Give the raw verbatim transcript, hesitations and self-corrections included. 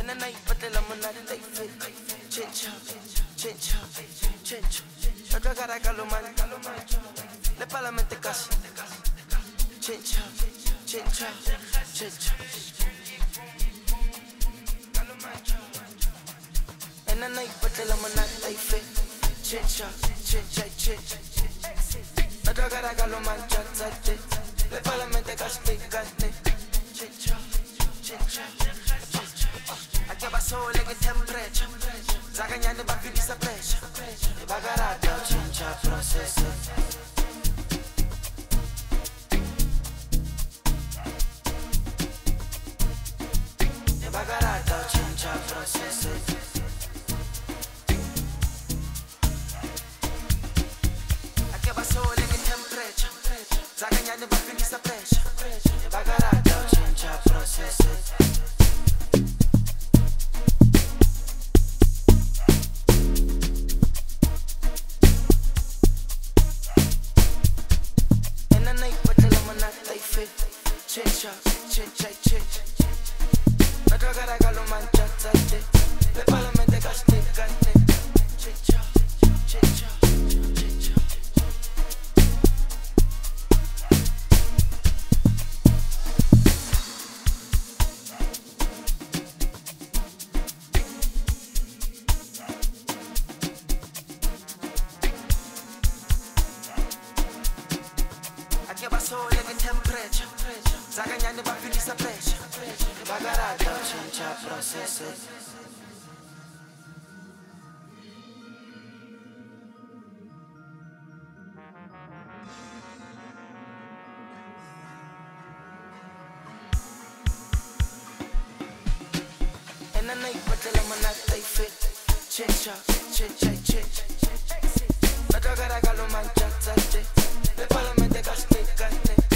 na naipatela monate taifeta chencha chencha chencha otro caracalo man le palamente casi chencha chencha chencha na naipatela monate taifeta chencha chencha chencha otro caracalo man chatate le palamente casi cante chencha chencha Aqui passou lega temperature Zaganyane bafilisa pressure Bagarata chincha process Bagarata chincha process Aqui passou lega temperature Zaganyane bafilisa pressure Bagarata chincha process Chencha, chencha, chencha Otro caracalo manchatate Le palamente castigante Chencha, chencha, chencha Aqui passou lega temperature Zaganyane bafilisa pressure Bagarata chencha process Ena naipatela manate taifeta Chencha, chencha, chencha Otro caracalo manchatate Le palamente castigante